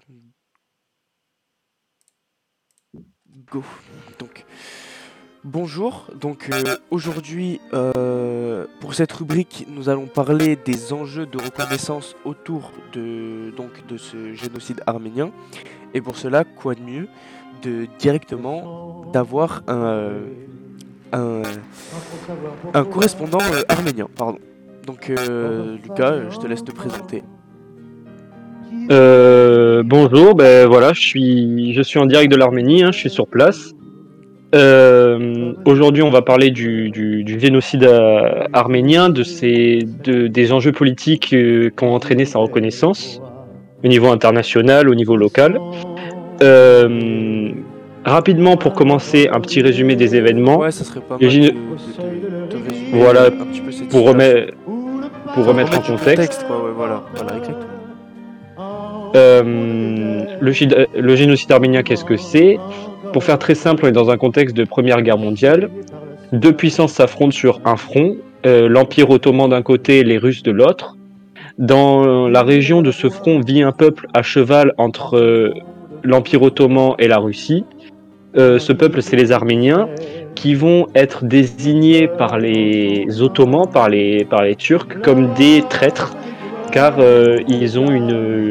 Go. Donc, bonjour. Aujourd'hui, pour cette rubrique, nous allons parler des enjeux de reconnaissance autour de ce génocide arménien. Et pour cela, quoi de mieux d'avoir un, un correspondant arménien, pardon. Donc, Lucas, je te laisse te présenter. Bonjour, ben voilà, je suis en direct de l'Arménie, je suis sur place. Aujourd'hui, on va parler du génocide arménien, des enjeux politiques qui ont entraîné sa reconnaissance au niveau international, au niveau local. Rapidement, pour commencer, un petit résumé des événements. Ouais, ça serait pas Le mal géno- de résumer Voilà, un petit peu cette pour situation. remettre en Remettre du contexte. contexte, quoi, ouais, voilà, exactement. Le génocide arménien, qu'est-ce que c'est? Pour faire très simple, on est dans un contexte de Première Guerre mondiale. Deux puissances s'affrontent sur un front, l'Empire ottoman d'un côté, les Russes de l'autre. Dans la région de ce front vit un peuple à cheval entre l'Empire ottoman et la Russie. Ce peuple, c'est les Arméniens, qui vont être désignés par les Ottomans, par les Turcs, comme des traîtres, car ils ont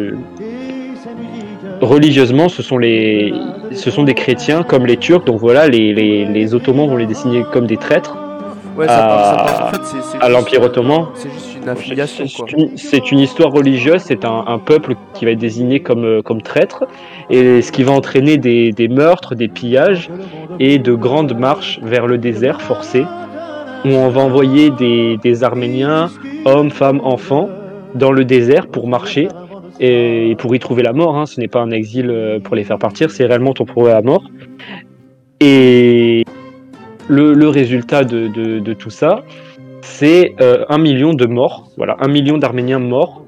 religieusement, ce sont des chrétiens comme les Turcs, donc voilà, les Ottomans vont les désigner comme des traîtres Ouais, ça part. En à, fait, c'est à juste, l'Empire ottoman. c'est juste une affiliation, quoi. C'est une histoire religieuse, c'est un peuple qui va être désigné comme traître, et ce qui va entraîner des meurtres, des pillages et de grandes marches vers le désert forcées, où on va envoyer des Arméniens, hommes, femmes, enfants, dans le désert pour marcher et pour y trouver la mort. Ce n'est pas un exil pour les faire partir, c'est réellement pour la mort. Et le résultat de tout ça, c'est 1 million de morts, voilà, 1 million d'Arméniens morts,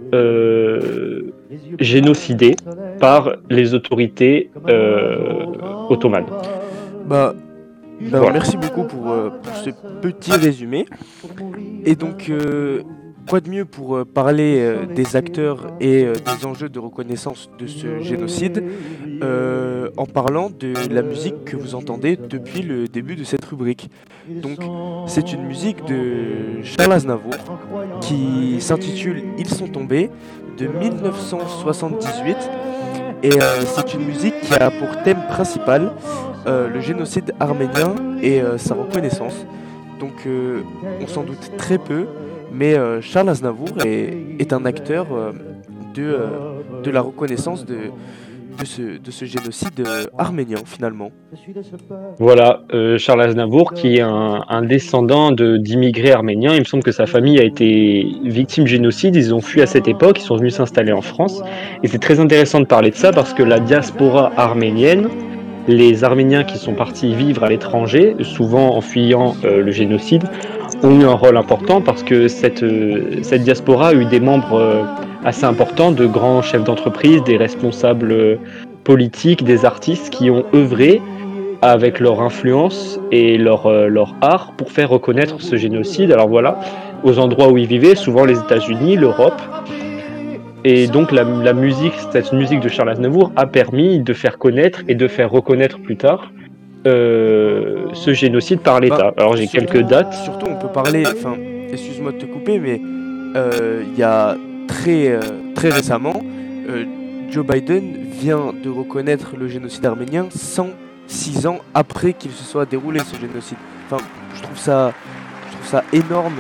génocidés par les autorités ottomanes. Bah, Voilà. merci beaucoup pour ce petit résumé. Et donc, quoi de mieux pour parler des acteurs et des enjeux de reconnaissance de ce génocide en parlant de la musique que vous entendez depuis le début de cette rubrique. Donc, c'est une musique de Charles Aznavour qui s'intitule Ils sont tombés de 1978. Et c'est une musique qui a pour thème principal le génocide arménien et sa reconnaissance. Donc on s'en doute très peu, mais Charles Aznavour est un acteur de la reconnaissance de ce génocide arménien finalement. Voilà, Charles Aznavour, qui est un descendant d'immigrés arméniens. Il me semble que sa famille a été victime génocide. Ils ont fui à cette époque, ils sont venus s'installer en France. Et c'est très intéressant de parler de ça parce que la diaspora arménienne, les Arméniens qui sont partis vivre à l'étranger, souvent en fuyant le génocide, ont eu un rôle important parce que cette diaspora a eu des membres assez importants, de grands chefs d'entreprise, des responsables politiques, des artistes qui ont œuvré avec leur influence et leur art pour faire reconnaître ce génocide. Alors voilà, aux endroits où ils vivaient, souvent les États-Unis, l'Europe. Et donc la musique, cette musique de Charles Aznavour a permis de faire connaître et de faire reconnaître plus tard ce génocide par l'État. Alors j'ai quelques dates. Surtout, on peut parler, enfin, excuse-moi de te couper, mais il y a très récemment, Joe Biden vient de reconnaître le génocide arménien 106 ans après qu'il se soit déroulé ce génocide. Enfin, je trouve ça énorme.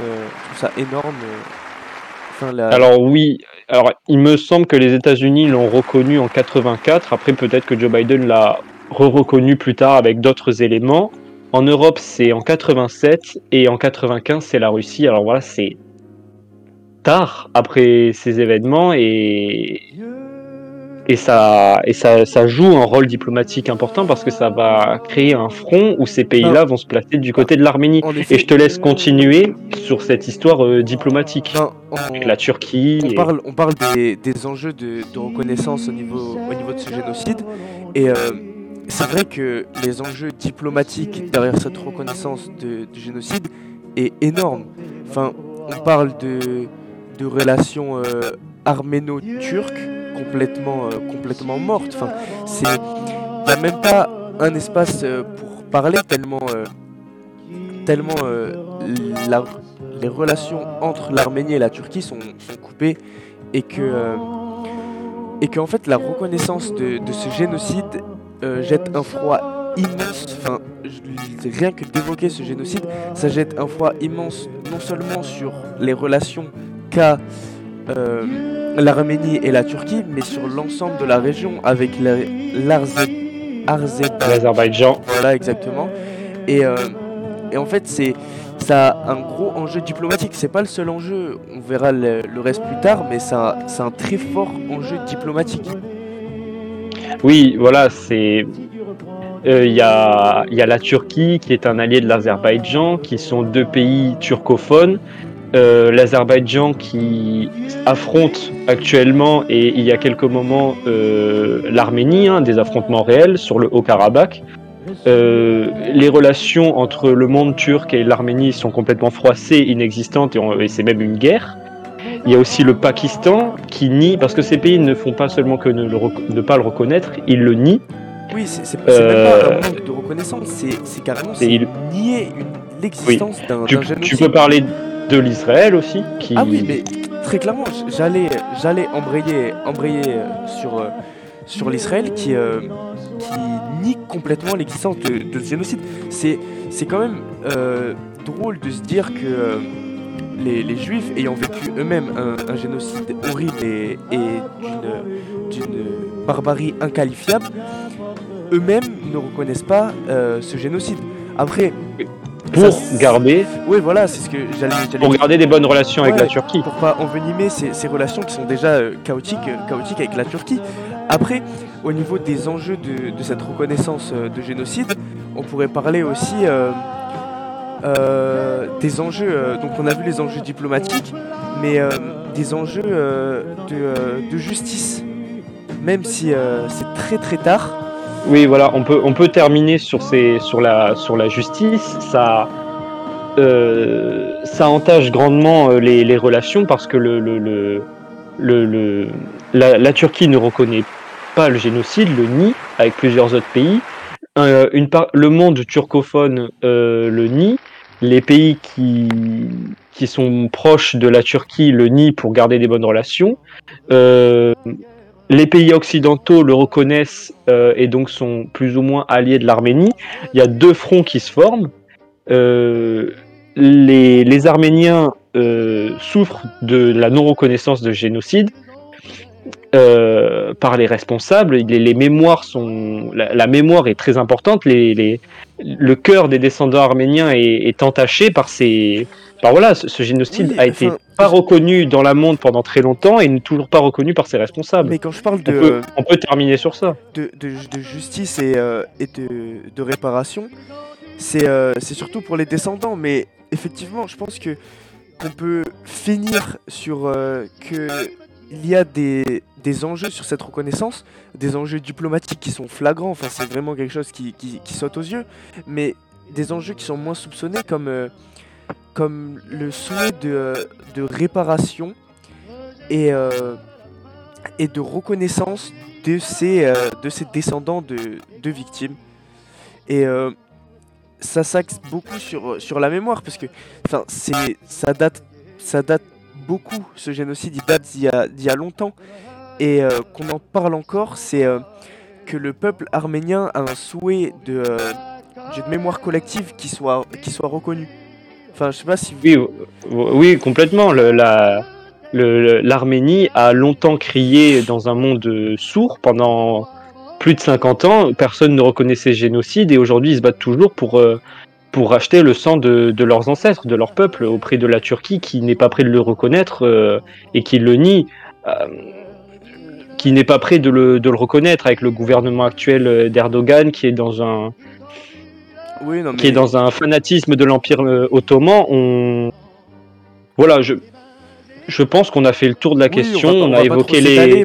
Enfin, Alors oui, alors il me semble que les États-Unis l'ont reconnu en 84. Après peut-être que Joe Biden l'a reconnu plus tard avec d'autres éléments. En Europe, c'est en 87 et en 95, c'est la Russie. Alors voilà, c'est tard après ces événements ça joue un rôle diplomatique important parce que ça va créer un front où ces ben, pays-là vont se placer du côté de l'Arménie. en Et effet, je te laisse continuer sur cette histoire diplomatique ben, avec la Turquie. on parle des enjeux de reconnaissance au niveau de ce génocide. Et c'est vrai que les enjeux diplomatiques derrière cette reconnaissance du génocide est énorme. Enfin, on parle de relations arméno-turques complètement morte. Enfin, il n'y a même pas un espace pour parler tellement la- les relations entre l'Arménie et la Turquie sont coupées et qu'en fait la reconnaissance de ce génocide jette un froid immense. Enfin, rien que d'évoquer ce génocide, ça jette un froid immense non seulement sur les relations qu'a l'Arménie et la Turquie, mais sur l'ensemble de la région avec L'Azerbaïdjan. voilà exactement. Et, euh, et en fait, ça a un gros enjeu diplomatique. C'est pas le seul enjeu, on verra le reste plus tard, mais c'est un très fort enjeu diplomatique. Oui, voilà, c'est. Il y a la Turquie qui est un allié de l'Azerbaïdjan, qui sont deux pays turcophones. L'Azerbaïdjan qui affronte actuellement, et il y a quelques moments, l'Arménie, des affrontements réels sur le Haut-Karabakh. Les relations entre le monde turc et l'Arménie sont complètement froissées, inexistantes, et c'est même une guerre. Il y a aussi le Pakistan qui nie, parce que ces pays ne font pas seulement que ne pas le reconnaître, ils le nient. Oui, c'est même pas un manque de reconnaissance, c'est carrément nier oui. l'existence d'un génocide. Tu peux parler de l'Israël aussi, qui... Ah oui, mais très clairement, j'allais embrayer sur l'Israël qui nie complètement l'existence de ce génocide. C'est quand même drôle de se dire que les Juifs, ayant vécu eux-mêmes un génocide horrible et d'une barbarie inqualifiable, eux-mêmes ne reconnaissent pas ce génocide. Après, garder... Oui, voilà, c'est ce que j'allais pour garder des bonnes relations avec la Turquie. Pour pas envenimer ces relations qui sont déjà chaotiques avec la Turquie. Après, au niveau des enjeux de cette reconnaissance de génocide, on pourrait parler aussi des enjeux, donc on a vu les enjeux diplomatiques, mais des enjeux de justice, même si c'est très très tard. Oui, voilà, on peut terminer sur la justice. Ça entache grandement les relations parce que la Turquie ne reconnaît pas le génocide, le nie avec plusieurs autres pays. Le monde turcophone le nie. Les pays qui sont proches de la Turquie le nient pour garder des bonnes relations. Les pays occidentaux le reconnaissent et donc sont plus ou moins alliés de l'Arménie. Il y a deux fronts qui se forment. Les Arméniens souffrent de la non-reconnaissance de génocide par les responsables. Les mémoires sont... La mémoire est très importante. Le cœur des descendants arméniens est entaché par ces... voilà, ce génocide a été pas reconnu dans le monde pendant très longtemps et n'est toujours pas reconnu par ses responsables. Mais quand je parle on peut terminer sur ça. De justice et de réparation, c'est surtout pour les descendants. Mais effectivement, je pense qu'on peut finir sur qu'il y a des enjeux sur cette reconnaissance, des enjeux diplomatiques qui sont flagrants. Enfin, c'est vraiment quelque chose qui saute aux yeux. Mais des enjeux qui sont moins soupçonnés comme le souhait de réparation et de reconnaissance de ces descendants de victimes. Et ça s'axe beaucoup sur la mémoire, parce que ça date beaucoup, ce génocide, il date d'il y a longtemps. Et qu'on en parle encore, c'est que le peuple arménien a un souhait d'une mémoire collective qui soit reconnue. Enfin, je sais pas si vous... Oui, complètement. L'Arménie a longtemps crié dans un monde sourd pendant plus de 50 ans. Personne ne reconnaissait ce génocide et aujourd'hui ils se battent toujours pour racheter le sang de leurs ancêtres, de leur peuple, auprès de la Turquie qui n'est pas prêt de le reconnaître et qui le nie. Qui n'est pas prêt de le reconnaître avec le gouvernement actuel d'Erdogan qui est dans un... qui est dans un fanatisme de l'Empire ottoman. Voilà, je pense qu'on a fait le tour de la question. On a évoqué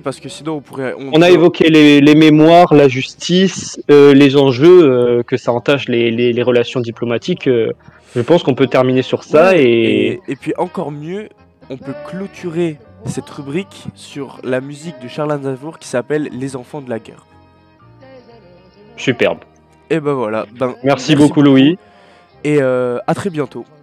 les mémoires, la justice, les enjeux que ça entache les relations diplomatiques. Je pense qu'on peut terminer sur ça. Et puis encore mieux, on peut clôturer cette rubrique sur la musique de Charles Aznavour qui s'appelle Les enfants de la guerre. Superbe. Et ben voilà. Merci beaucoup Louis. Et à très bientôt.